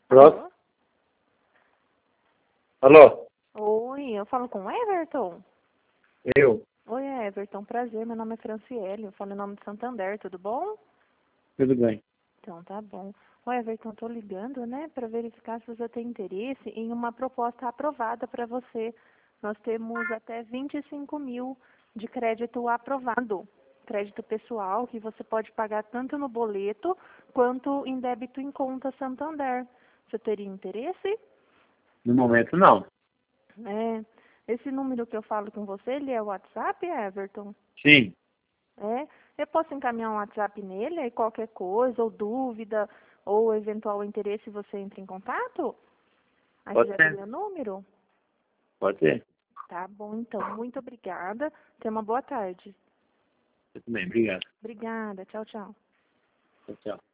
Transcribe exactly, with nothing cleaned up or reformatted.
Pronto? Alô? Oi, eu falo com o Everton. Eu? Oi, Everton, prazer, meu nome é Franciele, eu falo em nome de Santander, tudo bom? Tudo bem. Então, tá bom. Oi, Everton, tô ligando, né, para verificar se você tem interesse em uma proposta aprovada para você. Nós temos até vinte e cinco mil de crédito aprovado. Crédito pessoal que você pode pagar tanto no boleto quanto em débito em conta Santander. Você teria interesse? No momento, não. É. Esse número que eu falo com você, ele é o WhatsApp, Everton? Sim. É. Eu posso encaminhar um WhatsApp nele, aí qualquer coisa, ou dúvida, ou eventual interesse, você entra em contato? Aí você Pode já tem ser. meu número? Pode ser. Tá bom, então. Muito obrigada. Tenha uma boa tarde. Tudo bem, obrigado. Obrigada. Tchau, tchau. Tchau, tchau.